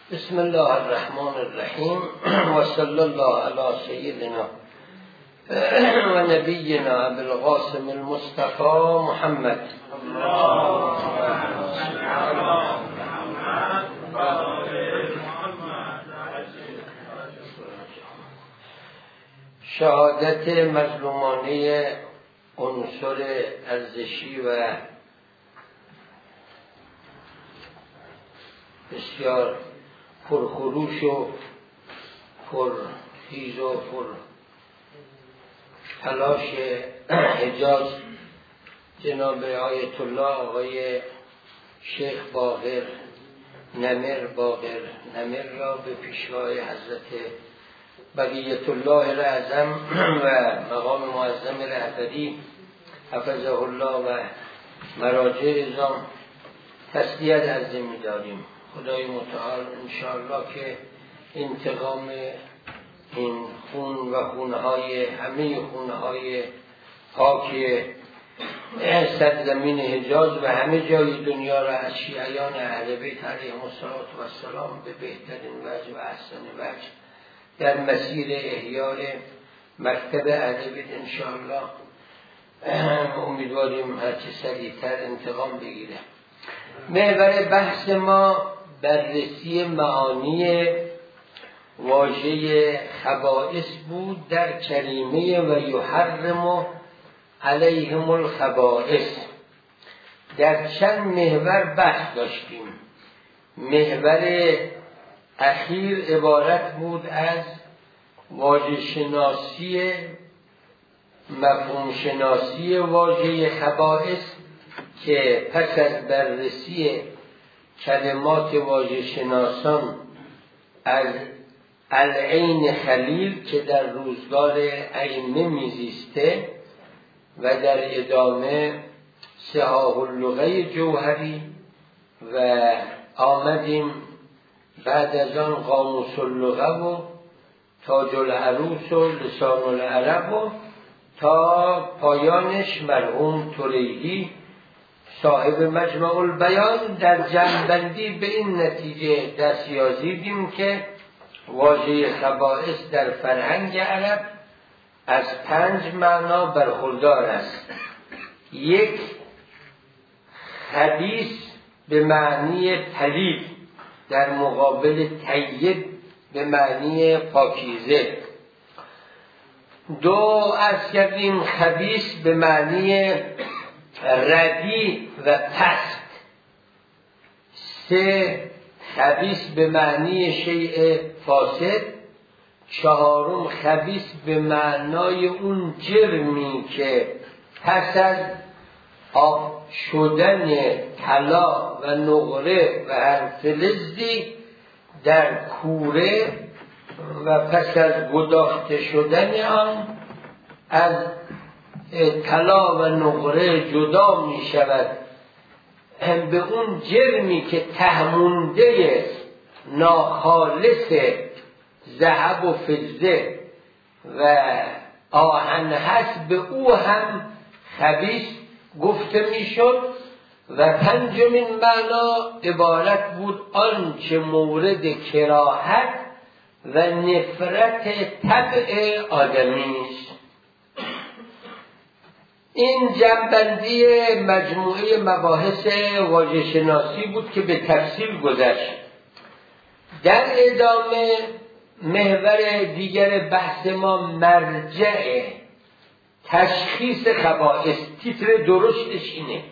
بسم الله الرحمن الرحیم و صلی الله علی سیدنا و نبینا ابوالقاسم المصطفى محمد. شهادت مظلومانه عنصر ارزشی و بسیار پرخروش و پرخیز و پرتلاش حجاز جناب آیت الله آقای شیخ باقر نمر را به پیشوای حضرت بقیت الله الاعظم و مقام معظم رهبری حفظه الله و مراجع اعظام تسلیت عرض می‌داریم. خدای متعال انشاءالله که انتقام این خون و خونهای همه خونهای پاک سرزمین حجاز و همه جای دنیا را از شیعیان اهل بیت علیهم السلام به بهترین وجه و احسن وجه در مسیر احیای مکتب اهل بیت انشاءالله امیدواریم هرچه سریعتر انتقام بگیره. محور بحث ما بررسی معانی واژه خبائث بود در کریمه و یحرم علیهم الخبائث. در چند محور بحث داشتیم. محور اخیر عبارت بود از واژه شناسی، مفهوم شناسی واژه خبائث که پس از بررسی کلمات واژه شناسان از العین خلیل که در روزگار ائمه میزیسته و در ادامه صحاح اللغه جوهری و آمدیم بعد از آن قاموس اللغه و تاج العروس و لسان العرب و تا پایانش مرحوم طریقی صاحب مجمع البیان در جمع‌بندی به این نتیجه دست یازیدیم که واژه خبائث در فرهنگ عرب از 5 معنا برخوردار است. 1 خبیث به معنی پلید در مقابل طیب به معنی پاکیزه. 2 از کردیم خبیث به معنی ردی و پست. 3 خبیث به معنی شیء فاسد. 4 خبیث به معنای اون جرمی که پس از آب شدن طلا و نقره و هر فلزی در کوره و پس از گداخته شدن آن از طلا و نقره جدا می شود به اون جرمی که تهمونده ناخالص ذهب و فضه و آهن هست به او هم خبیث گفته می شد. و 5مین معنا عبارت بود آنچه مورد کراهت و نفرت طبع آدمی است. این جمع‌بندی مجموعه مباحث واژه شناسی بود که به تفصیل گذشت. در ادامه محور دیگر بحث ما مرجع تشخیص خبائث. تیتر درشتش اینه،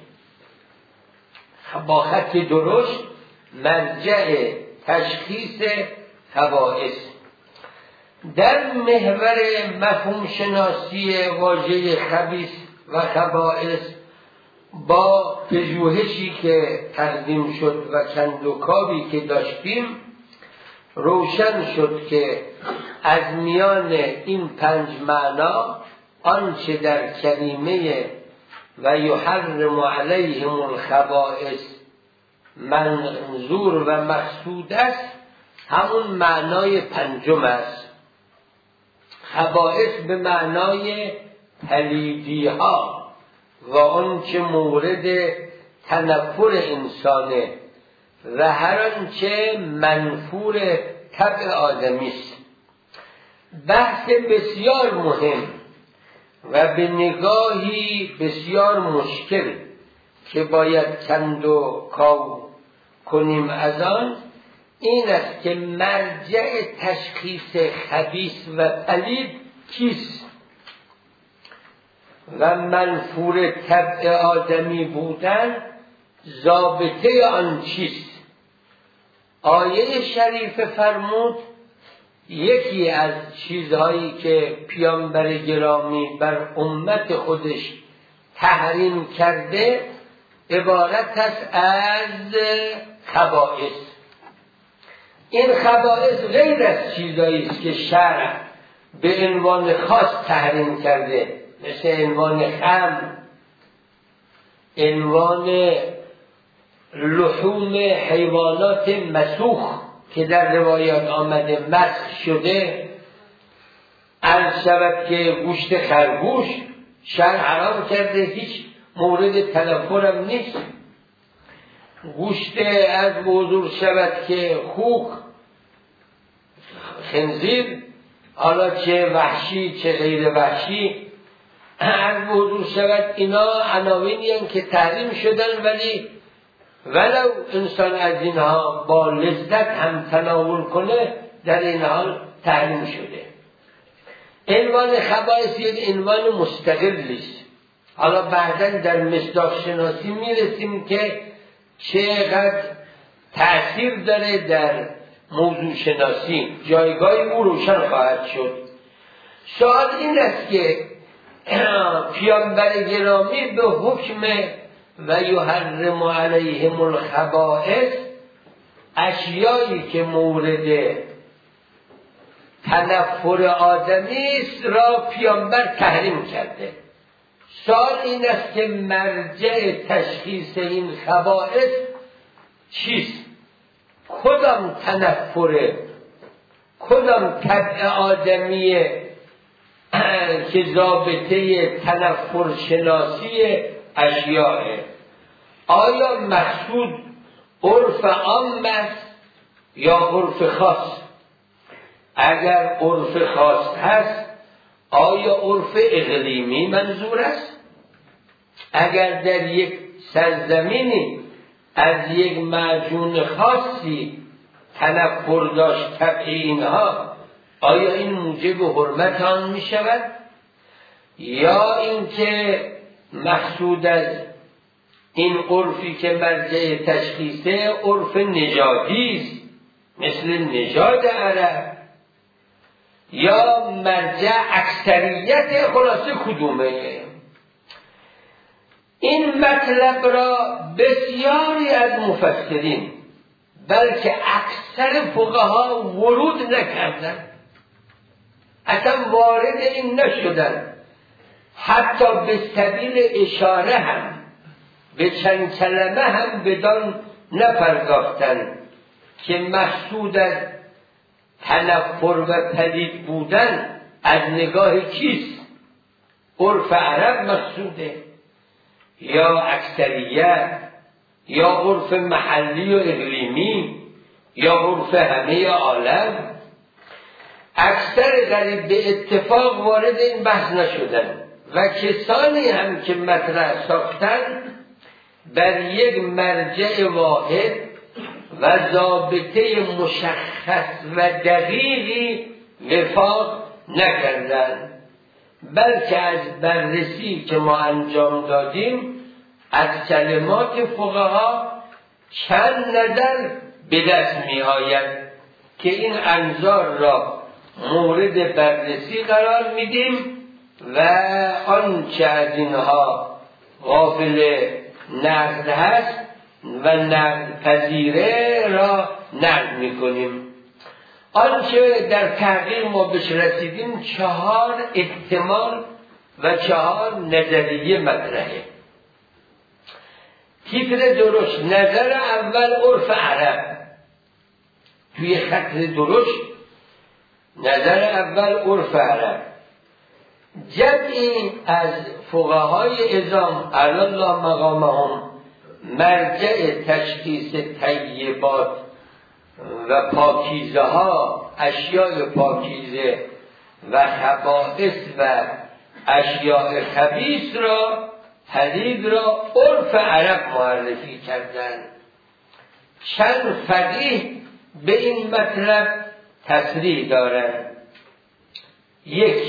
با خط درشت مرجع تشخیص خبائث. در محور مفهوم شناسی واژه خبیث و خبائث با پژوهشی که تقدیم شد و کندوکاوی که داشتیم روشن شد که از میان این 5 معنا آنچه در کریمه و یحرم علیهم الخبائث منظور و مقصود است همون معنای 5 است. خبائث به معنای پلیدی ها و آنچه مورد تنفر انسانه و هر آنچه منفور طبع آدمی است. بحث بسیار مهم و به نگاهی بسیار مشکل که باید چند و کاو کنیم از آن این است که مرجع تشخیص خبیث و پلید کیست و منفور طبع آدمی بودن ضابطه آن چیست. آیه شریف فرمود یکی از چیزهایی که پیامبر گرامی بر امت خودش تحریم کرده عبارت است از خبائث. این خبائث غیر از چیزهایی است که شرع به عنوان خاص تحریم کرده، مثل عنوان خمر، عنوان لحوم حیوانات مسوخ که در روایات آمده مسخ شده، عرض شود که گوشت خرگوش شرع حرام کرده، هیچ مورد تنفرم نیست. گوشت از حضور شود که خوک، خنزیر، حالا چه وحشی چه غیر وحشی، از حضور شود اینا عناوینی هستند که تحریم شدن، ولی ولو انسان از اینها با لذت هم تناول کنه در این حال تحریم شده. عنوان خبائث یک عنوان مستقلی است. حالا بعداً در مصداق شناسی میرسیم که چقدر تأثیر داره در موضوع شناسی، جایگاه او روشن خواهد شد. سوال این است که پیامبر گرامی به حکم و یحرم علیهم الخبائث اشیایی که مورد تنفر آدمی است را پیامبر تحریم کرده. سوال این است که مرجع تشخیص این خبائث چیست؟ کدام تنفره؟ کدام طبع آدمیه که ضابطه تنفر شناسی اشیاء؟ آیا مقصود عرف عام است یا عرف خاص؟ اگر عرف خاص هست آیا عرف اقلیمی منظور است؟ اگر در یک سرزمینی از یک معجون خاصی تنفر داشت طبع اینها، آیا این موجب حرمت آن می شود؟ یا اینکه مقصود از این عرفی که مرجع تشخیصه عرف نژادی است مثل نژاد عرب، یا مرجع اکثریت؟ خلاصه کدومه؟ این مطلب را بسیاری از مفسرین بلکه اکثر فقها ورود نکردند، اصلا وارد این نشدند، حتی به سبیل اشاره هم به چند کلمه هم بدان نپرداختند که مقصود از تنفر و پلید بودن از نگاه کیست؟ عرف عرب مقصوده یا اکثریت یا عرف محلی و اقلیمی یا عرف همه عالم؟ اکثر غریب به اتفاق وارد این بحث نشدن و کسانی هم که مطرح ساختن بر یک مرجع واحد و ضابطه مشخص و دقیقی وفاق نکردند، بلکه از بررسی که ما انجام دادیم از کلمات فقها چند نظر به دست می آید که این انظار را مورد بررسی قرار میدیم و آنچه از اینها قابل نقد هست و نقد پذیره را نقد میکنیم. آنچه در تحقیق ما بهش رسیدیم 4 احتمال و 4 نظریه مطرحه. تیتر درشت: نظر اول عرف عرب. توی خط درشت نظر اول عرف عرب. جمعی از فقهای عظام علی الله مقامهم مرجع تشخیص طیبات و پاکیزه ها، اشیاء پاکیزه و خبائث و اشیاء خبیث را، پلید را عرف عرب معرفی کردند. چند فقیه به این مطلب تصریح دارند. یک،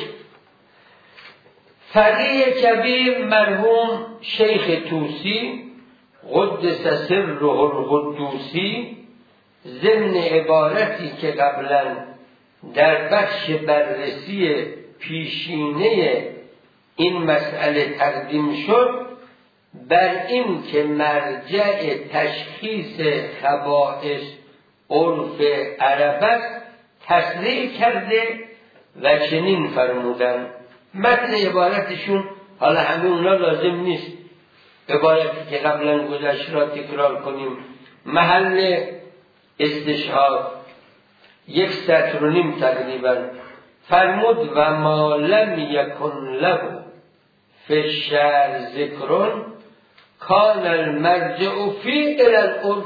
فقیه کبیر مرحوم شیخ طوسی قدس سره القدوسی ضمن عبارتی که قبلا در بخش بررسی پیشینه این مسئله تقدیم شد، بر این که مرجع تشخیص خبائث عرف عرب است تصریح کرده و چنین فرمودن. متن عبارتشون حالا همه اونا لازم نیست عبارتی که قبلا گذشت را تکرار کنیم. محل استشهاد 1.5 سطر تقریبا فرمود و ما لم یکن له فی الشعر ذکرون کان المرجع فی الی العرف.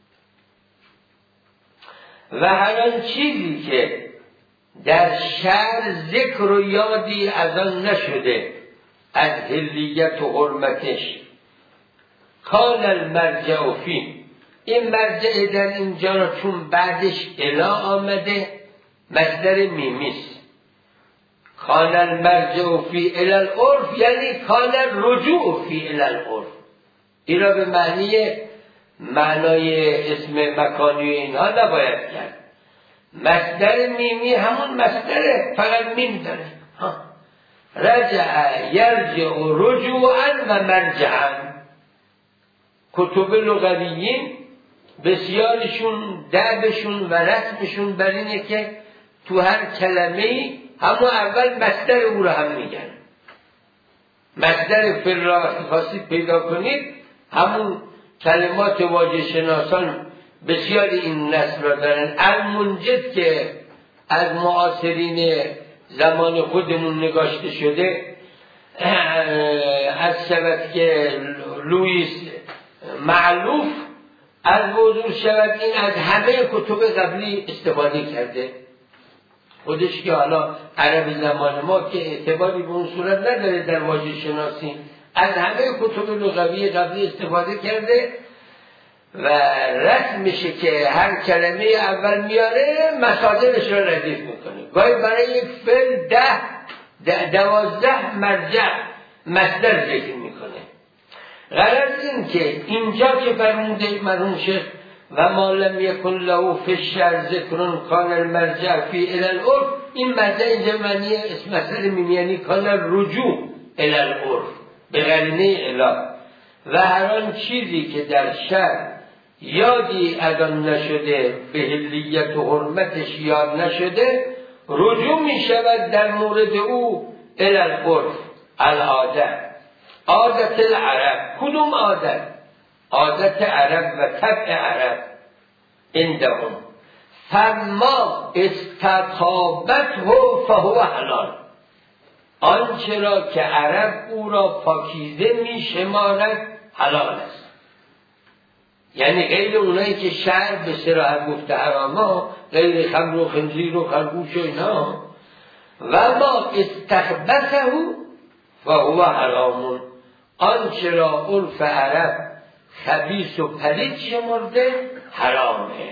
و هر آن چیزی که در شعر ذکر و یادی از آن نشده از حلیت و حرمتش، کان المرجع فی، این مرجع در اینجا را چون بعدش الا آمده مصدر میمیست. کان المرجع فی الی العرف یعنی کان الرجوع فی الی العرف. این را به معنای اسم مکانی اینها نباید کرد. مصدر میمی همون مصدره، فقط میم داره. رجع یرجع رجوعا و مرجعا. کتب لغویین بسیارشون دعبشون و رسمشون بر اینه که تو هر کلمه‌ای همون اول مصدر او را هم میگن. مصدر فعل را خواستید پیدا کنید، همون کلمات واژه شناسان بسیار این نسل را دارن. المنجد که از معاصرین زمان خودمون نگاشته شده، از شود که لوئیس معلوف از وضوح شود این از همه کتب قبلی استفاده کرده. خودش که حالا عربی زمان ما که اعتباری به اون صورت نداره در واژه شناسی، از همه کتب لغوی قبلی استفاده کرده و رسمشه که هر کلمه اول میاره مصادرش را ردیف میکنه. گاهی برای یک فعل 12 مرجع مصدر ذکر میکنه. غرض این که اینجا که فرموده مرحوم شیخ و ما لم یکن له فی الشعر ذکر کان المرجع فی الی العرف، این مرجع اینجا معنی اسم مصدر میمی یعنی کان الرجوع الی العرف به قرینه الی. و هر آن چیزی که در شعر یادی از آن نشده، به حلیت و حرمتش یاد نشده، رجوع می شود در مورد او الی العرف، العادت، عادت العرب. کدوم عادت؟ عادت عرب و طبع عرب عندهم. فما استطابته فهو حلال، آنچه را که عرب او را پاکیزه می شمارد حلال است. یعنی غیر اونایی که شعر به صراحت گفته حراما، غیر خمر و خنزیر و خرگوش و اینا. و ما استخبثه فهو حرامون، آنچه را عرف عرب خبیث و پلید شمرده حرامه.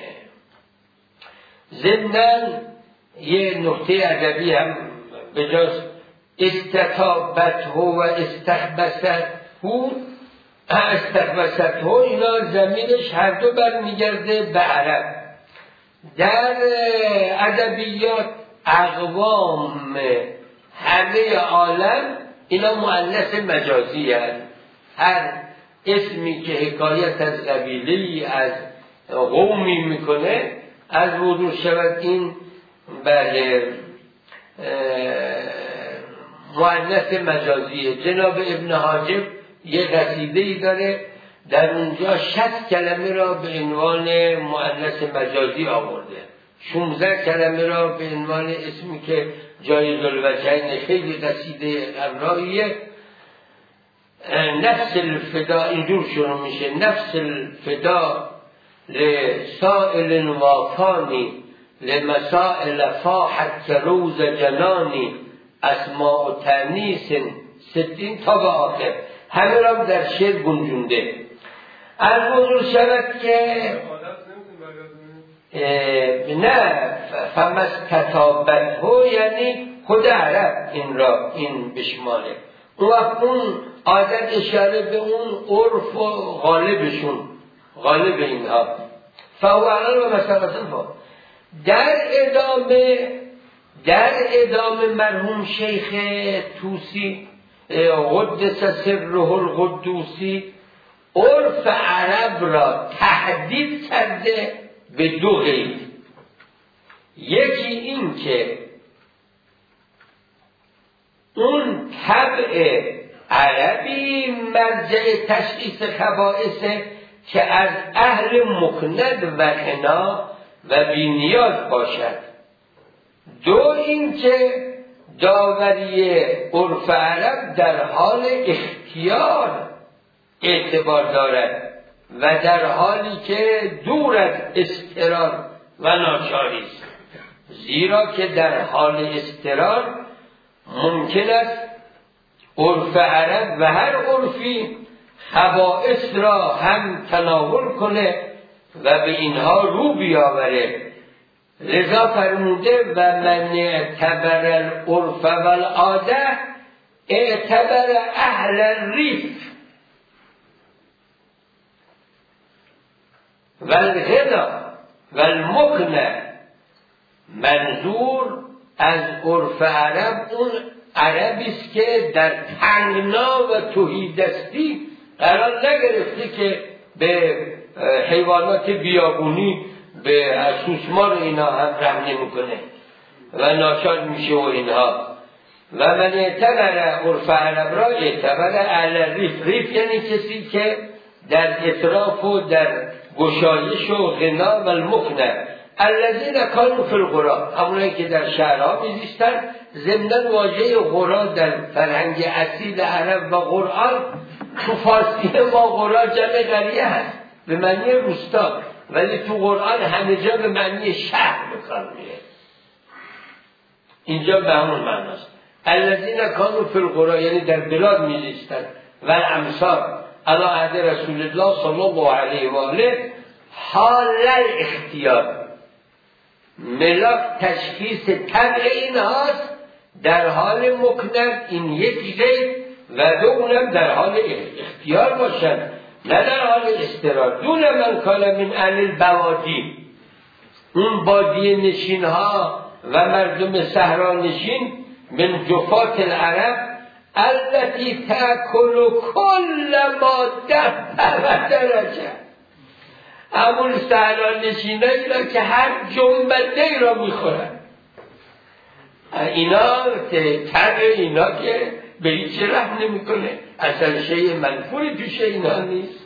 ضمناً یه نکته ادبی هم به جاش استطابته و استخبثته اینا زمینش هر دو برمیگرده به عرب. در ادبیات اقوام همه عالم اینا مؤنث مجازی هست. هر اسمی که حکایت از قبیله‌ای از قومی میکنه از وضوح شود این بله مؤنث مجازیه. جناب ابن حاجب یه قصیده‌ای داره در اونجا 60 کلمه را به عنوان مؤنث مجازی آورده، 16 کلمه را به عنوان اسمی که جایز الوجهین، خیلی قصیده ابراییه. نفس الفدا اینجور شروع میشه، نفس الفدا لسائل وافانی لمسائل فاحت روز جنانی اسماء و تنیس ستین تا به آخر، همه را در شعر گنجونده. از بزرگ شود که نه فمس کتابت ها، یعنی خود عرب این بشماله. اون عادت اشاره به اون عرف و غالبشون، غالب اینها. فوالان و مثلا در ادامه مرحوم شیخ توسی قدس سره القدوسی عرف عرب را تحدید کرده به دو قید. یکی این که اون طبع عربی مرجع تشخیص خبائثه که از اهل مکند و غنا و بینیاز باشد. دو این که داوری عرف عرب در حال اختیار اعتبار دارد و در حالی که دور از اضطرار و ناچاری است، زیرا که در حال اضطرار ممکن است عرف عرب و هر عرفی خبائث را هم تناول کنه و به اینها رو بیاوره. لذا فرموده و من اعتبر العرف و العاده اعتبر اهل الریف و الغنا و المکنه. منظور از عرف عرب اون عربی است که در تنگنا و تهیدستی قرار نگرفته که به حیوانات بیابونی به سوسمار اینا هم رحم نمیکنه و ناچار میشه و اینها. و من اعتبر عرف عرب را اعتبر اهل ریف. ریف یعنی کسی که در اطراف و در گشایش و غنا و المکنه الذین کانوا فی القری، همونایی که در شهرها میزیستن. ضمن واژه قری در فرهنگ اصیل عرب و قرآن تو فارسی ما قری جمع قریه هست به معنی روستا، ولی تو قرآن همه جا به معنی شهر بکار میره. اینجا به همون معناست. الذین کانوا فی القری یعنی در بلاد میزیستن. و الامثال علی عهد رسول الله صلی الله علیه و آله حال الاختیار. ملاک تشخیص طبع این هاست در حال مکنن، این یک قید، و دوم در حال اختیار باشند نه در حال اضطرار. دون من کان من اهل البوادی، اون بادیه نشین ها و مردم صحرا نشین، من جفات العرب التي تاکل کل ما دب و درجه، همون صحرا نشینایی را که هر جنبنده را میخورن. اینا طبع اینا که به هیچ رحم نمیکنه، اصلا شیء منفوری پیش اینا نیست.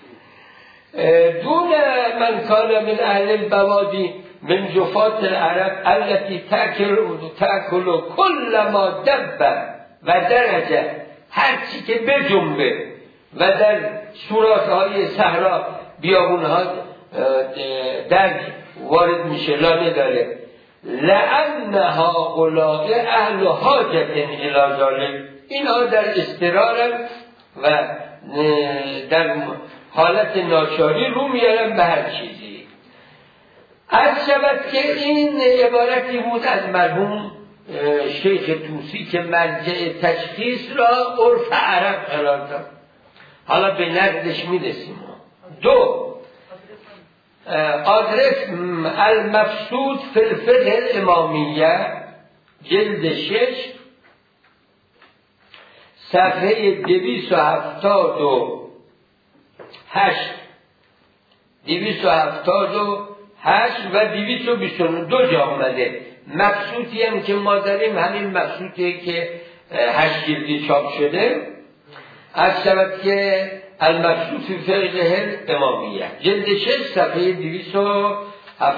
دون من کان من اهل البوادی من جفات العرب التي تاکل کل ما دب و درجه، هر چی که بجنبه و در سوراتهای صحرا بیابونها درد وارد میشه لانه داره. لأن هؤلاء اهل حاجت الی ذلک، اینها در اضطرارن و در حالت ناچاری رو میارن به هر چیزی. از شود که این عبارتی بود از مرحوم شیخ توسی که مرجع تشخیص را عرف عرب قرار داد. حالا به نقدش میرسیم. دو، آدرس المبسوط فی الفقه الامامیه جلد 6 صفحه 278 و 222 جا آمده. مبسوطی هم که ما داریم همین مبسوطی که 8 جلدی چاپ شده. از شود که المبسوط فی فقه الامامیه جلد 6 صفحه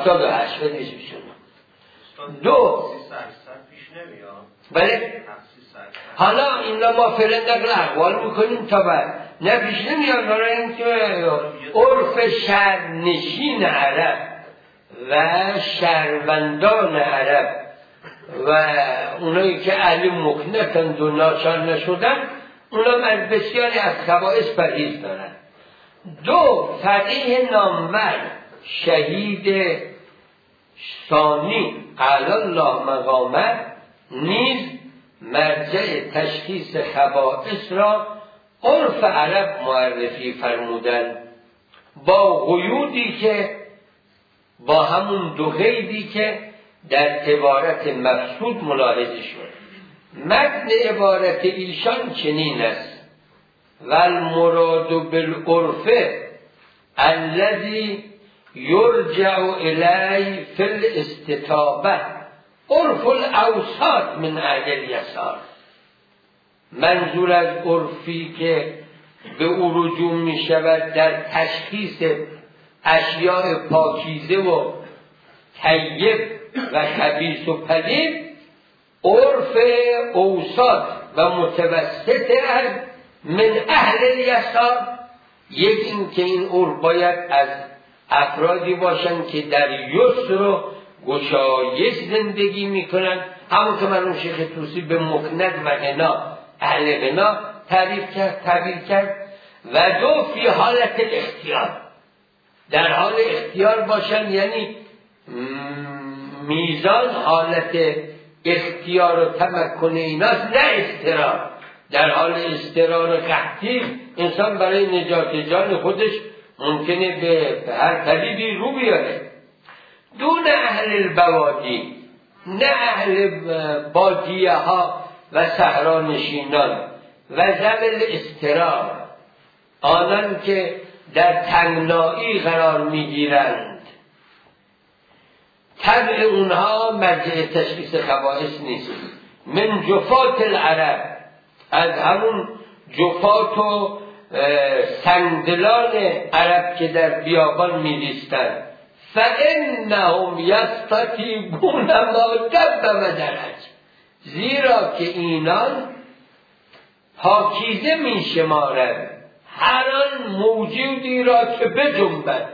278 و 222. دو، پیش نمیاد. بله حالا اینا ما فعلا نقل اقوال میکنیم تا بعد نه پیش نمیاد. برای اینکه عرف شهرنشین عرب و شهروندان عرب و اونایی که اهل مکنتند و ناچار نشدن، اونا از بسیاری از خبائث پرهیز دارن. دو، فقیه نامور شهید ثانی علی الله مقامه نیز مرجع تشخیص خبائث را عرف عرب معرفی فرمودن، با قیودی که با همون دو قیدی که در عبارت مقصود ملاحظه شد. متن عبارت ایشان چنین است: والمراد بالعرف الذي یرجع الی فی الاستتابه عرف الاوساط من اهل الیسار. منظور از عرفی که به او رجوع می شود در تشخیص اشیاء پاکیزه و طیب و خبیث و پلید، عرف اوساط و متوسط من اهل الیسار. یک این که این عرف باید از افرادی باشن که در یسر و گشایش زندگی میکنن، همون که مرحوم شیخ طوسی به مکند و غنا اهل غنا تعبیر کرد. و دو، فی حالت اختیار، در حال اختیار باشن، یعنی میزان حالت اختیار و تمکن ایناست، نه اضطرار. در حال اضطرار و قحطی انسان برای نجات جان خودش ممکنه به هر طریقی رو بیاره. دون اهل البوادی، نه اهل بادیه ها و صحرانشینان و ذوی الاضطرار، آنان که در تنگنایی قرار میگیرند، طبع اونها مرجع تشخیص خبائث نیست. من جفات العرب، از همون جفات و سنگدلان عرب که در بیابان می‌ایستند، فإنهم یستطیبون ما دب و درج، زیرا که اینان پاکیزه می‌شمارند هر آن موجودی را که بجنبد،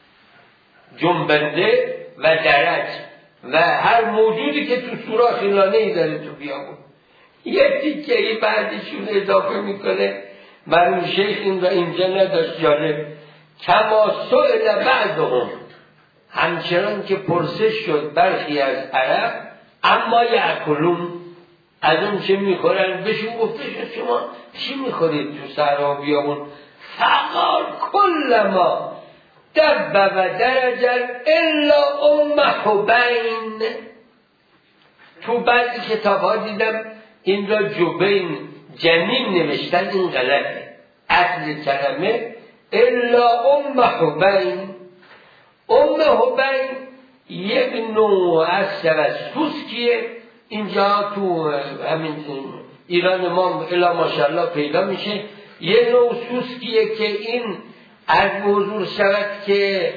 جنبنده و درج، و هر موجودی که تو سوراخ لانه‌ای داره تو بیابون. یه تیکه‌ای بعدشون اضافه میکنه، مرحوم شیخ این را اینجا نداشت، جالب: کما سئل بعضهم، همچنان که پرسش شد برخی از عرب، اما یأکلون، از اون چه میخورن، بهشون گفته شد شما چی میخورید تو صحرا و بیابون؟ فقال کل ما دب و درجل الا حبین. تو بعضی کتاب ها دیدم این را جبین جنین نوشتن، این غلطه. اصل کلمه الا حبین. حبین یک نوع از سوسکیه، اینجا تو همین ایران ما الا ماشاءالله پیدا میشه. یه نوع سوسکیه که این از موضوع شود که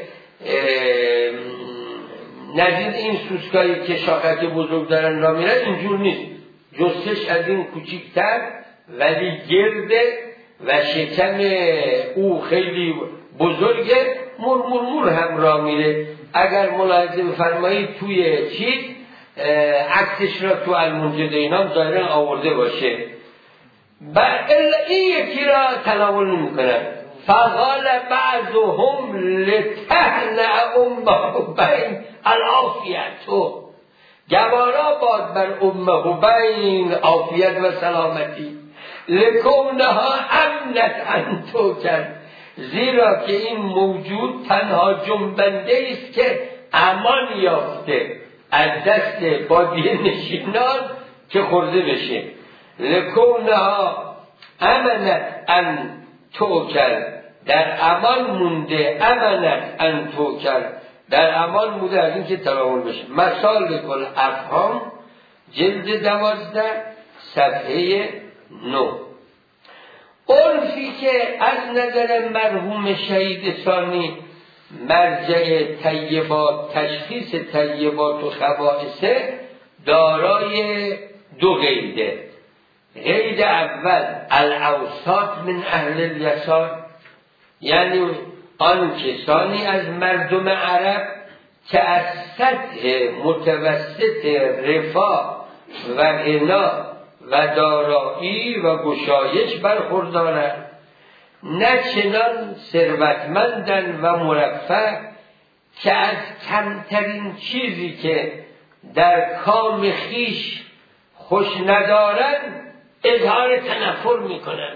نظیر این سوسکایی که شاخک بزرگ دارن را میرن اینجور نیست، جستش از این کوچیکتر ولی گرده و شکم او خیلی بزرگه، مور هم را میره. اگر ملاحظه بفرمایید توی چیز عکسش را تو المنجد اینام ظاهرا آورده باشه، این یکی را تناول نمی‌کنن. فقال بعضهم لتهنأ حبین العافیت، گوارا باد بر حبین عافیت و سلامتی، لکونها امنت ان توکل، زیرا که این موجود تنها جنبنده است که امان یافته از دست بادیه نشینان که خورده بشه. لکونها امنت ان توکل، در امان مونده، امنت ان توکل، در امان مونده از این که تناول بشه. مسالک الافهام جلد 12 صفحه 9. عرفی که از نظر مرحوم شهید ثانی مرجع طیبات، تشخیص طیبات و خبائث، دارای دو قیده. قید اول الاوساط من اهل الیسار، یعنی آن کسانی از مردم عرب که از سطح متوسط رفاه و غنا و دارایی و گشایش برخوردارند، نه چنان ثروتمندند و مرفه که از کمترین چیزی که در کام خیش خوش ندارند اظهار تنفر میکنند.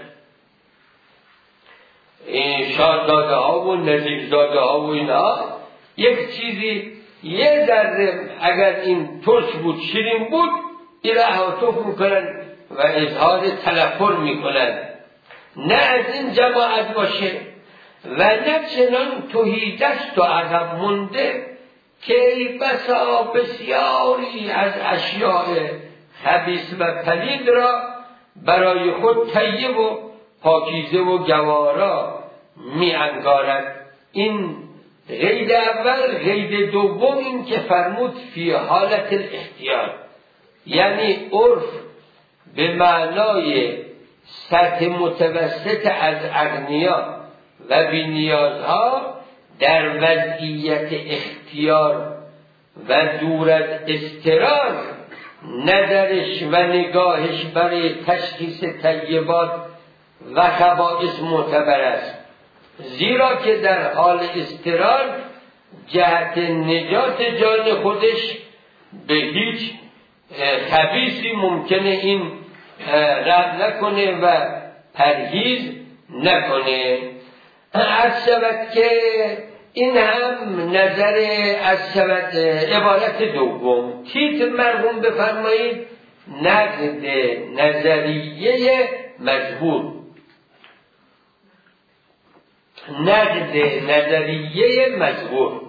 این شاهزاده ها و نظیرزاده ها و اینها یک چیزی یه ذره اگر این ترش بود شیرین بود این را احاطه میکنن و اظهار تنفر میکنن. نه از این جماعت باشه و نه چنان تهیدست و عقب مونده که ای بسا بسیاری از اشیاء خبیث و پلید را برای خود طیب و پاکیزه و گوارا می انگارد. این قید اول. قید دوم این که فرمود فی حالت الاختیار، یعنی عرف به معنای سطح متوسط از اغنیا و بی‌نیازها در وضعیت اختیار و دور از اضطرار نظرش و نگاهش برای تشخیص طیبات و خبائث معتبر است، زیرا که در حال اضطرار جهت نجات جان خودش به هیچ خبیثی ممکنه این رد نکنه و پرهیز نکنه. از شود که این هم نظر از شود عبارت دوم. تیتر مرحوم بفرمایید نقد نظریه مجبور. نقد نظریه مجبور.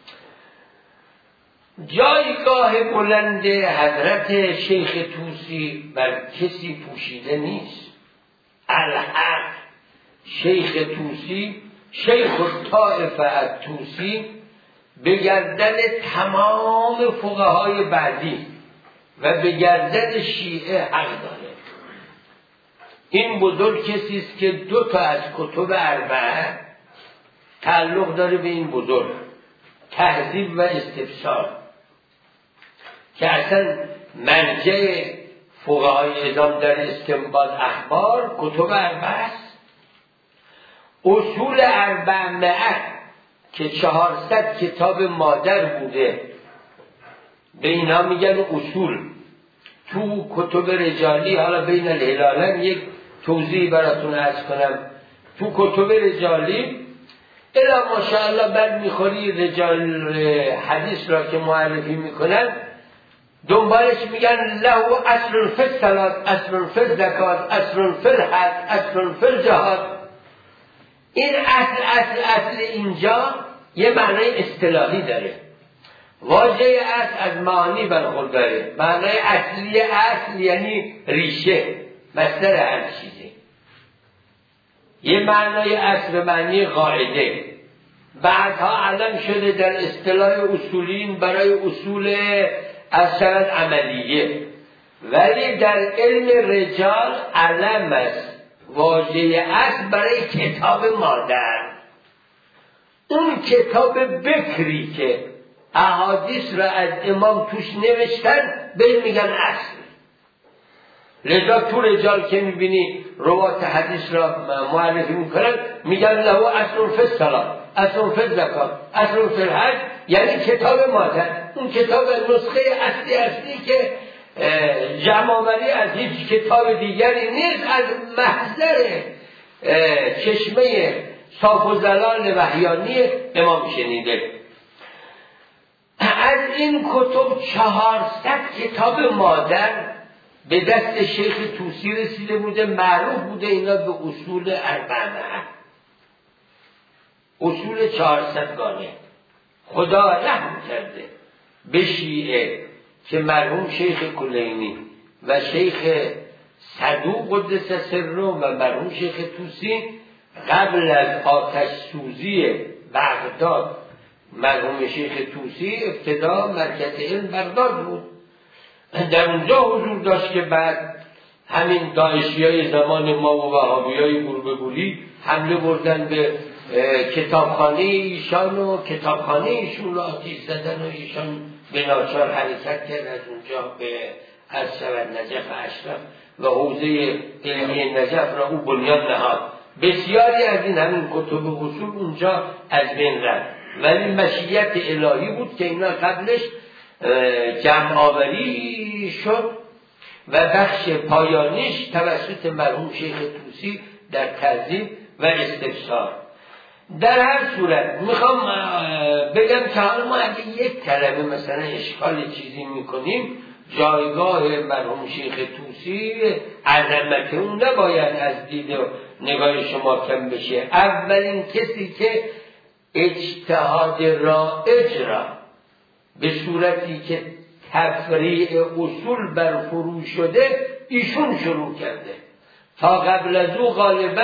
جایگاه بلند حضرت شیخ طوسی بر کسی پوشیده نیست. الحق شیخ طوسی، شیخ الطائفه الطوسی به گردن تمام فقهای بعدی و به گردن شیعه حق داره. این بزرگ کسی است که 2 از کتب اربعه تعلق داره به این بزرگ، تهذیب و استفسار، که اصلا مرجع فقهای اعدام در استنباط اخبار کتب اربعه است. اصول 400 که 400 کتاب مادر بوده، به اینا میگن اصول. تو کتب رجالی، حالا بین الهلالین یک توضیح براتون عرض کنم، تو کتب رجالی الا ماشاءالله بر میخوری رجال حدیث را که معرفی میکنن دنبالش میگن له اصل فی الصلاة، اصل فی الزکات، اصل فی الحج، اصل فی الجهاد. این اصل اینجا یه معنی اصطلاحی داره. واژه اصل از معانی برخورداره. معنی اصلی اصل یعنی ریشه، مصدر هر چیزی. یه معنی اصل به معنی قاعده. بعدها علم شده در اصطلاح اصولین برای اصول اصلا عملیه، ولی در علم رجال علم است. واژه اصل برای کتاب مادر، اون کتاب بکری که احادیث را از امام توش نوشتن به میگن اصل. لذا تو رجال که میبینی روات حدیث را معرفی میکنن میگن له اصل فی الصلاة، اصل فی الزکات، اصل فی الحج، یعنی کتاب مادر. اون کتاب نسخه اصلی که جمع‌آوری از هیچ کتاب دیگری نیست، از محضر چشمه صاف و زلال وحیانی امام شنیده. از این کتب 400 کتاب مادر به دست شیخ طوسی رسیده بوده، معروف بوده اینا به اصول 400. اصول 400 گانه. خدا رحم کرده به شیعه که مرحوم شیخ کلینی و شیخ صدوق قدس سره و مرحوم شیخ طوسی قبل از آتش سوزی بغداد، مرحوم شیخ طوسی ابتدا مرکز علم بغداد بود، در اونجا حضور داشت که بعد همین داعشیای زمان ما و وهابیای گوربه‌گوری حمله بردن به کتابخانه ایشان و کتابخانه ایشون رو آتیش زدن و ایشان به ناچار حرکت کرد از اونجا به نجف اشرف و حوزه علمی نجف را او بنیان نهاد. بسیاری از این همین کتب اصول اونجا از بین رفت، ولی مشیت الهی بود که اینا قبلش جمع آوری شد و بخش پایانیش توسط مرحوم شیخ طوسی در تعظیم و استفسار. در هر صورت میخوام بگم که حالا ما اگه یک کلمه مثلا اشکال چیزی میکنیم، جایگاه مرحوم شیخ طوسی عظمت اون نباید از دید و نگاه شما کم بشه. اولین کسی که اجتهاد رائج را به صورتی که تفریع اصول بر فرو شده ایشون شروع کرده. تا قبل از او غالبا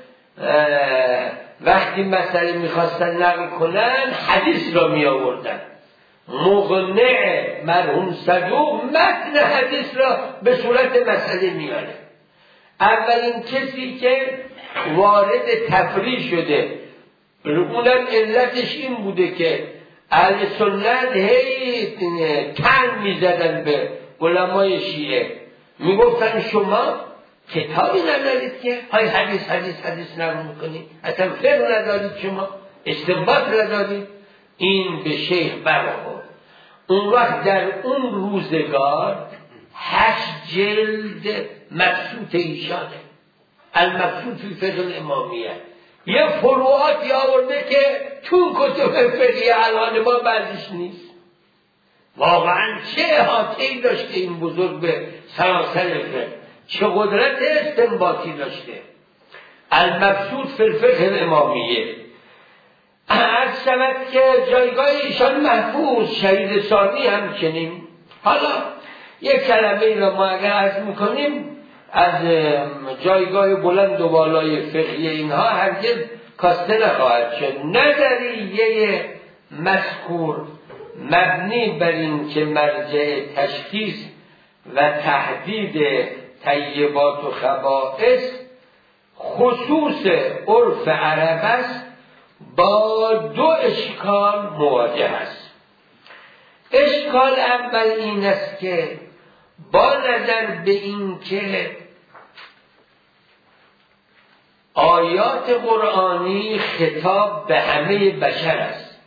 وقتی مسئله میخواستن نقل کنن حدیث را می آوردن. مقنع مرحوم صدوق متن حدیث را به صورت مسئله میاره. اولین کسی که وارد تفریع شده، اونم علتش این بوده که اهل سنت هی تن میزدن به علمای شیعه، میگفتن شما کتابی ندارید که های حدیث نقل میکنید، اصلا فقه ندارید، شما استنباط ندارید. این به شیخ برخورد. اون وقت در اون روزگار 8 جلد مبسوط ایشانه، المبسوط فی فقه الامامیه، یه فروعاتی آورده که تو کتب فقهی الان ما بعضیش نیست. واقعا چه احاطه‌ای داشته این بزرگ به سلاسل فقه، چه قدرت استنباطی داشته. المبسوط فی الفقه الامامیه. عرض شود که جایگاه ایشان محفوظ، شهید ثانی همچنین. حالا یک کلمه را ما اگر عرض میکنیم از جایگاه بلند و بالای فقهی اینها هرگز کاسته نخواهد شد. نظریه مذکور مبنی بر این که مرجع تشخیص و تحدید طیبات و خبائث خصوص عرف عرب است، با 2 اشکال مواجه است. اشکال اول این است که با نظر به این که آیات قرآنی خطاب به همه بشر است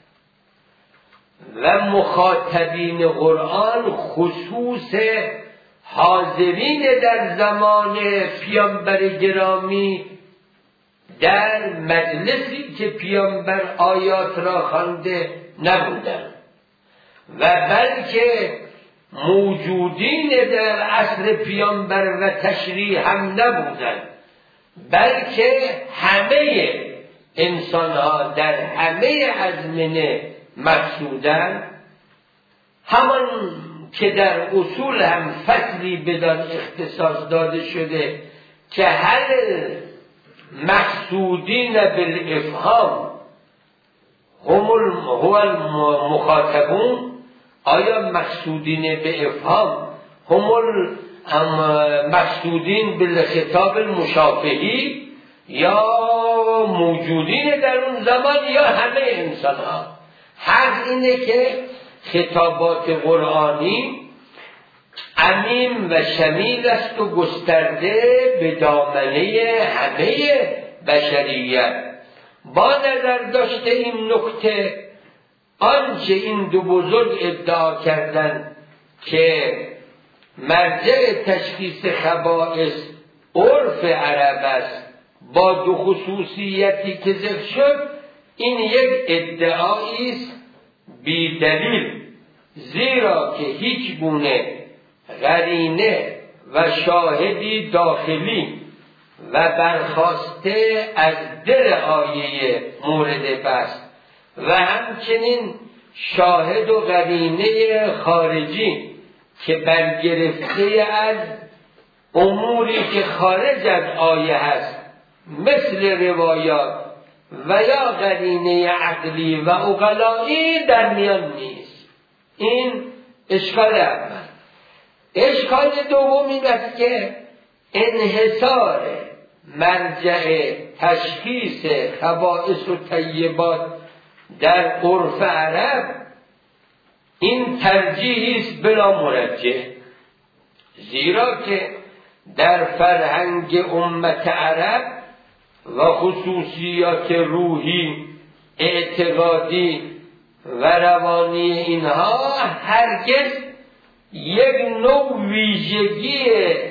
و مخاطبین قرآن خصوص حاضرین در زمان پیامبر گرامی در مجلسی که پیامبر آیات را خوانده نبودند، و بلکه موجودین در عصر پیامبر و تشریع هم نبودند، بلکه همه انسان‌ها در همه ازمنه مقصودند. همان که در اصول هم فصلی بدان اختصاص داده شده که هر مقصودین بالافهام هو المخاطبون، آیا مقصودین به افهام هم مقصودین بالخطاب المشافهی یا موجودین در اون زمان یا همه انسان ها؟ حق اینه که خطابات قرآنی عمیم و شمیل است و گسترده به دامنه همه بشریت. با نظر داشته این نکته، آنچه این 2 بزرگ ادعا کردند که مرجع تشخیص خبائث عرف عرب است با 2 خصوصیتی که ذکر شد، این یک ادعایی است بی دلیل، زیرا که هیچ گونه قرینه و شاهدی داخلی و برخاسته از دل آیه مورد بحث و همچنین شاهد و قرینه خارجی که برگرفته از اموری که خارج از آیه هست مثل روایات و یا قرینه عقلی و عقلایی در میان نیست. این اشکال اول. اشکال دوم این است که انحصار مرجع تشخیص خبائث و طیبات در عرف عرب این ترجیحی است بلا مرجح، زیرا که در فرهنگ امت عرب و خصوصیات روحی، اعتقادی و روانی اینها هرگز یک نوع ویژگی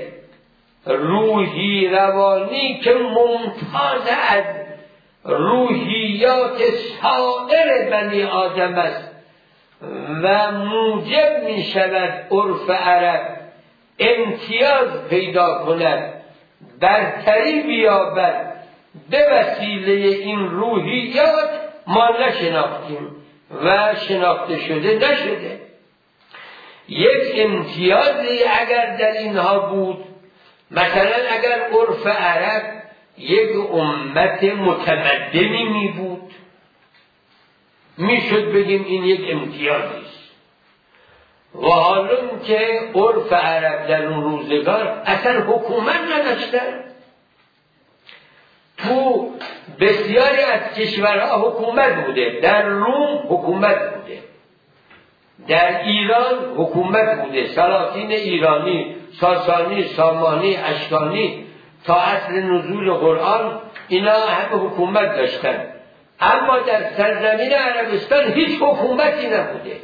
روحی روانی که ممتاز از روحیات سایر بنی آدم است و موجب می شود عرف عرب امتیاز پیدا کند، برتری بیابد، به وسیله این روحیات ما نشناختیم و شناخته شده نشده. یک امتیازی اگر در اینها بود، مثلا اگر عرف عرب یک امت متمدنی می بود، می شد بگیم این یک امتیازی است. و حالا که عرف عرب در اون روزگار اصلا حکومت نداشتن، تو بسیاری از کشورها حکومت بوده، در روم حکومت بوده، در ایران حکومت بوده، سلاطین ایرانی، ساسانی، سامانی، اشکانی تا عصر نزول قرآن اینا همه حکومت داشتن. اما در سرزمین عربستان هیچ حکومتی نبوده.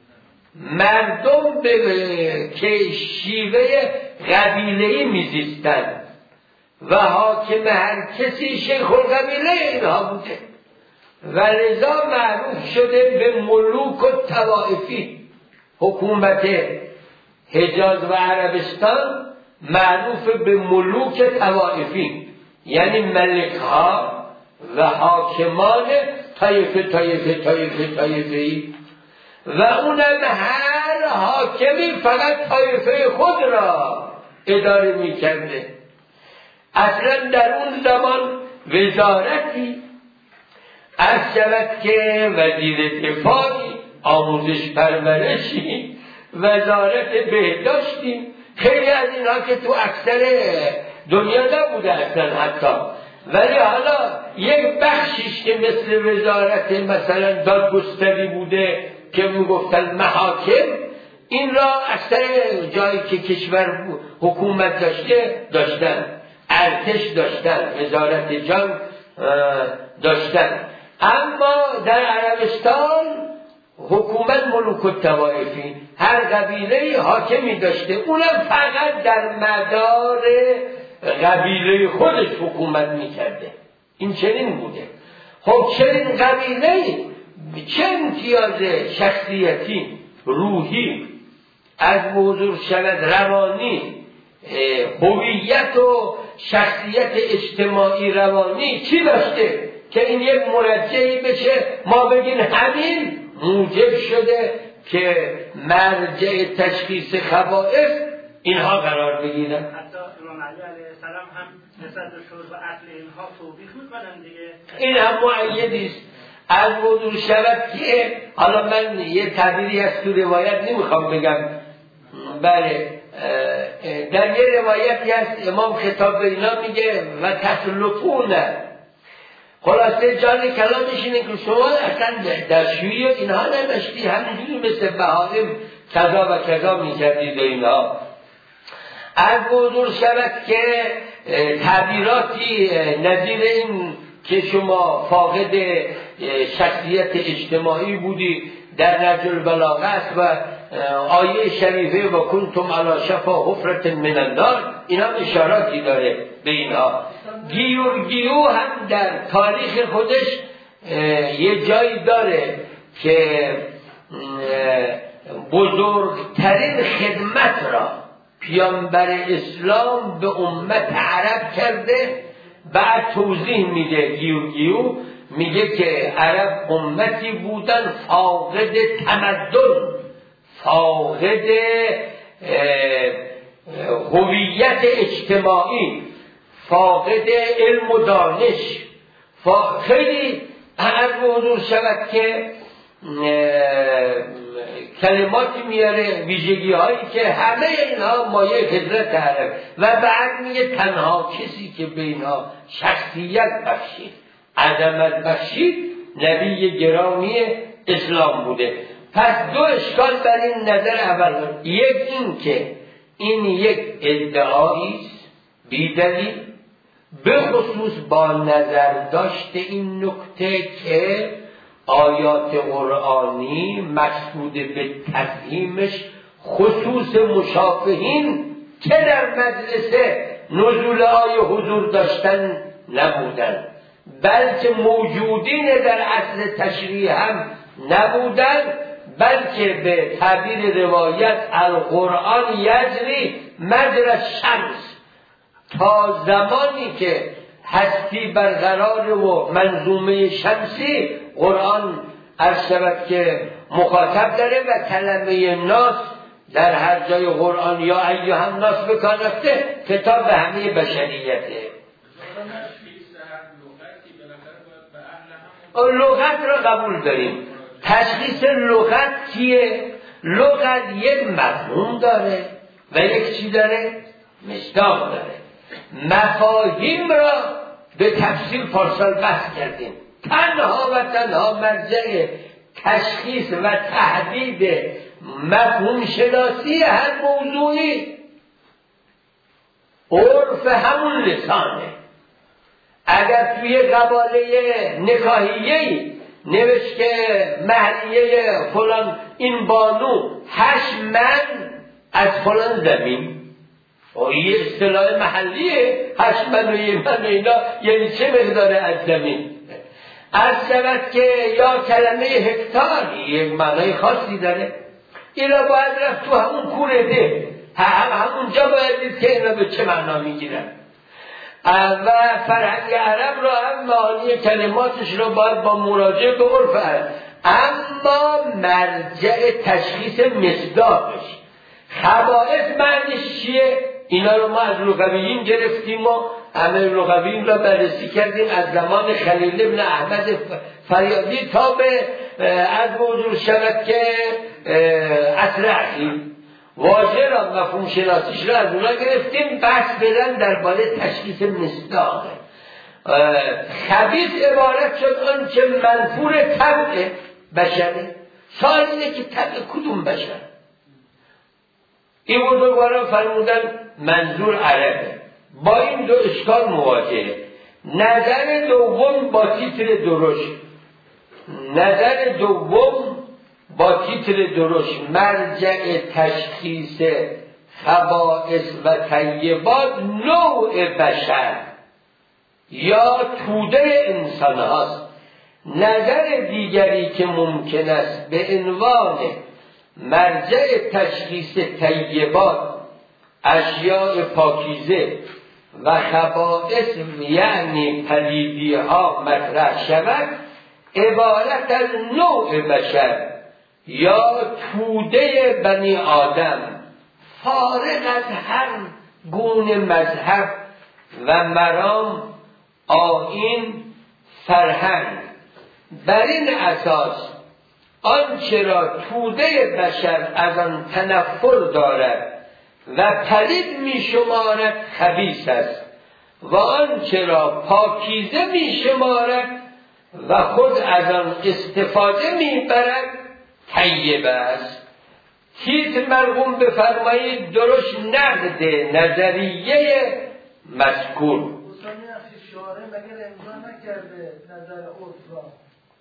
مردم به شیوه قبیله‌ای میزیستند و حاکم هر کسی شیخ القبیله اینها بوده و لذا معروف شده به ملوک و طوائفی. حکومت حجاز و عربستان معروف به ملوک طوائفی، یعنی ملک‌ها و حاکمان طایفه‌ای و اونم هر حاکمی فقط طایفه خود را اداره می‌کرده. اصلا در اون زمان وزارتی از شود که وزیر دفاعی، آموزش پرورشی، وزارت بهداشتی، خیلی از اینها که تو اکثر دنیا نبوده اصلا حتی، ولی حالا یک بخشیش که مثل وزارت مثلا دادگستری بوده که میگفتن محاکم، این را اکثر جایی که کشور حکومت داشتن، ارتش داشتن، وزارت جنگ داشتن. اما در عربستان حکومت ملوک الطوائفی، هر قبیله حاکمی داشته، اونم فقط در مدار قبیله خودش حکومت میکرده. این چنین بوده. خب چنین قبیله چه امتیاز شخصیتی، روحی از موضوع شود، روانی، هویت و شخصیت اجتماعی روانی چی داشته که این یک مرجعی بشه ما بگین همین موجب شده که مرجع تشخیص خبائث اینها قرار بگیرن. حتی امام علی علیه السلام هم نسبت به شرب و اصل اینها توبیخ میکنن دیگه. این هم معیدی است. از موضوع شود که حالا من یه تعبیری از تو روایت نمیخوام بگم، بله در یه روایتی هست امام خطاب به اینا میگه و تسلطون، خلاصه جان کلامش اینه که شما اصلا دستشویی اینها نداشتی، همینجوری مثل بهارم کذا و کذا میکردید و اینها. از موضوع شود که تعبیراتی نظیر این که شما فاقد شخصیت اجتماعی بودی در نهج البلاغه است و آیه شریفه و کنتم علی شفا حفرة من النار، اینا اشاراتی داره به اینها. گیورگیو هم در تاریخ خودش یه جایی داره که بزرگترین خدمت را پیامبر اسلام به امت عرب کرده. بعد توضیح میده گیورگیو، میگه که عرب امتی بودن فاقد تمدن، فاقد هویت اجتماعی، فاقد علم و دانش، خیلی از موضوع شود کلماتی میاره، ویژگی هایی که همه اینها مایه فطرت عرب و بعد میگه تنها کسی که به اینها شخصیت بخشید، عظمت بخشید، نبی گرامی اسلام بوده. پس دو اشکال بر این نظر اول بود. یک این که این یک ادعایی است بی دلیل، به خصوص با نظر داشته این نکته که آیات قرآنی مقصود به تفهیمش خصوص مشافهین که در مجلس نزول آیه حضور داشتن نبودن، بلکه موجودین در اصل تشریح هم نبودن، بلکه به تعبیر روایت القرآن یجری مجری الشمس، تا زمانی که هستی برقرار و منظومه شمسی قرآن عرض شود که مخاطب داره و کلمه ناس در هر جای قرآن یا ایها الناس بکار رفته، کتاب به همه بشریته. لغت را قبول داریم. تشخیص لغت کیه؟ لغت یک مفهوم داره و یک چی داره؟ مصداق داره. مفاهیم را به تفصیل پارسال بحث کردیم. تنها و تنها مرجع تشخیص و تحدید مفهوم شناسی هر موضوعی عرف همون لسانه. اگر توی قباله نکاحیه‌ای نوشت که مهریه فلان این بانو 8 من از فلان زمین، یه اصطلاح محلیه، 8 من و 1 من اینا یعنی چه مقدار از زمین؟ از شود که یا کلمه هکتار یک معنای خاصی داره، اینا باید رفت تو همون کوره ده، همونجا باید دید که اینا به چه معنا میگیرن. و فرهنگ عرب را هم معانی کلماتش را باید با مراجعه به عرف عرب، اما مرجع تشخیص مصداقش خبائث معنیش چیه؟ اینا رو ما از لغویین گرفتیم و همه لغویین را بررسی کردیم از زمان خلیل ابن احمد فریابی تا به از موضوع شود که عصر اخیر. واژه را مفهوم شناسیش را از اونا گرفتیم، بحث بدن درباره تشخیص مصداق. خبیث عبارت شد آن که منفور طبع بشره. سوال اینه که طبع کدوم بشر؟ این بزرگواران فرمودن منظور عربه. با این دو اشکال مواجهه. نظر دوم با تیتر درشت مرجع تشخیص خبائث و طیبات نوع بشر یا توده انسان هاست. نظر دیگری که ممکن است به عنوان مرجع تشخیص طیبات اشیاء پاکیزه و خبائث یعنی پلیدی ها مطرح شود، عبارت از نوع بشر یا توده بنی آدم فارغ از هر گونه مذهب و مرام، آیین، فرهنگ. بر این اساس آنچه را توده بشر از آن تنفر دارد و پلید می شمارد خبیث است و آنچه را پاکیزه می شمارد و خود از آن استفاده می برد طیب است. تیتر مرقوم بفرمایید درشت نقد نظریه مذکور. شعاره مگر امضا نکرده نظر عرف را؟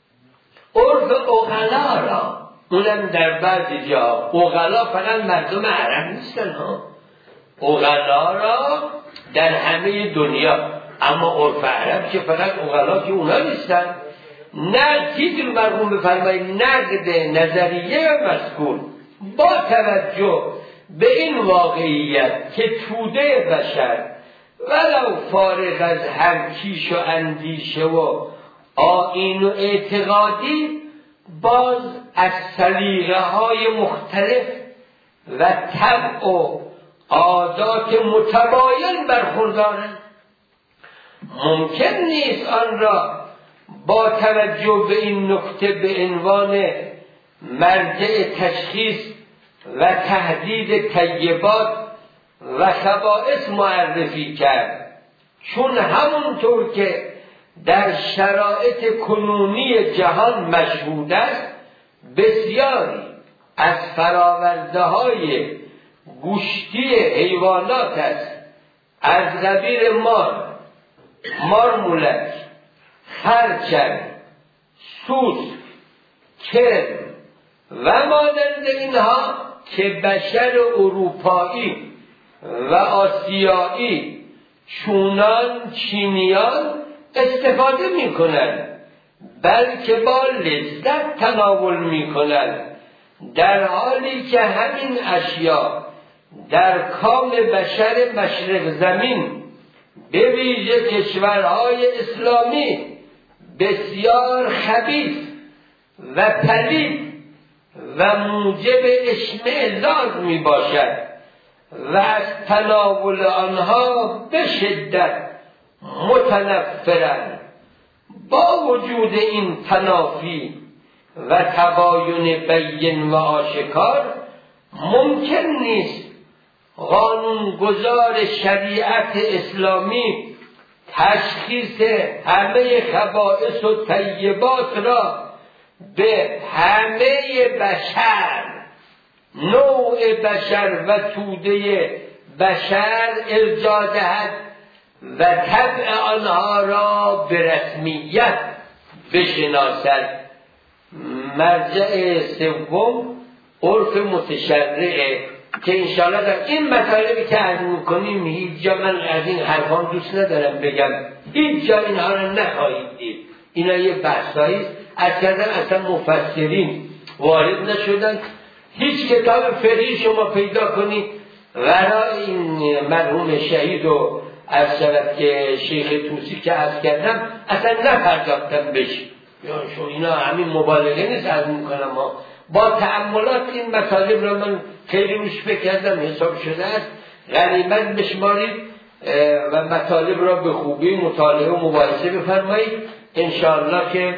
عرف اغلا را، اونم در بعضی جا. اغلا فقط مردم عرب نیستن ها، اغلا را در همه دنیا، اما عرف عرب که فقط اغلا که اونا نیستن. نه تیتر مرقوم بفرمایید نقد نظریه مذکور با توجه به این واقعیت که توده بشر ولو فارغ از هر کیش و اندیشه و آیین و اعتقادی باز از سلیقه های مختلف و طبع و عادات متباین برخوردارند. ممکن نیست آن را با توجه به این نکته به عنوان مرجع تشخیص و تهدید طیبات و خبائث معرفی کرد، چون همونطور که در شرایط کنونی جهان مشهود است بسیاری از فراورده های گوشتی حیوانات است، از قبیل مارمولک، خرچنگ، سوسک، کرم و مانند اینها که بشر اروپایی و آسیایی چونان چینیان استفاده می کنند، بلکه با لذت تناول می کنند، در حالی که همین اشیاء در کام بشر مشرق زمین به ویژه کشورهای اسلامی بسیار خبیث و پلید و موجب اشمئزاز می باشد و از تناول آنها به شدت متنفرند. با وجود این تنافی و تباین بین و آشکار ممکن نیست قانونگذار شریعت اسلامی تشخیص همه خبائث و طیبات را به همه بشر، نوع بشر و توده بشر ارجاع دهد و طبع آنها را به رسمیت بشناسد. مرجع سوم عرف متشرعه که انشاءالله در این مطالبی که عرض میکنیم هیچ جا، من از این حرفان دوست ندارم بگم، هیچ جا اینها را نخواهید دید. اینا یه بحثایی از کردن اصلا مفسرین وارد نشدن. هیچ کتاب فقهی شما پیدا کنید ورای این مرحوم شهید و از شود که شیخ توسی که عرض کردم اصلا نپرداختم بشه. اینا همین مبالغه نیست عرض میکنم. با تأملات این مطالب را من خیلی روش بکردم، حساب شده است، غنیمت بشمارید و مطالب را به خوبی مطالعه و مباحثه بفرمایید. انشاءالله که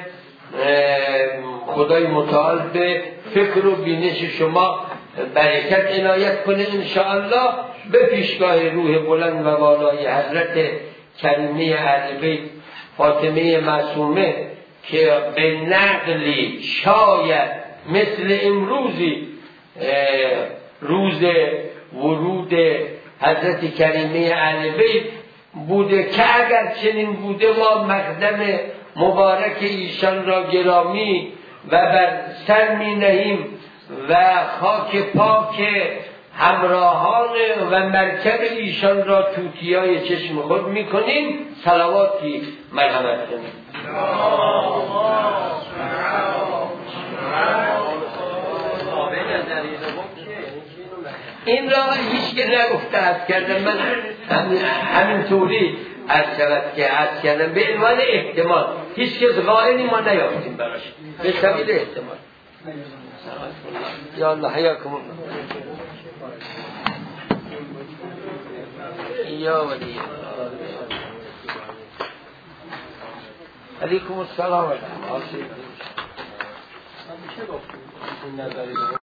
خدای متعال به فکر و بینش شما برکت عنایت کنه انشاءالله. به پیشگاه روح بلند و والای حضرت کریمه اهل بیت فاطمه معصومه که به نقلی شاید مثل امروزی روز ورود حضرت کریمه اهل بیت بوده که اگر چنین بوده ما مقدم مبارک ایشان را گرامی و بر سر می نهیم و خاک پاک همراهان و مرکب ایشان را توتیای چشم خود می کنیم. صلواتی مرحمت کنیم. این را هیچ که نگفته عرض کردم، من همین طوری عرض کردم به عنوان احتمال. هیچ کس قائلی ما نیافتیم براش، به سبیل احتمال. یا الله حیاکم الله. یا ولی علیکم السلام و رحمت الله.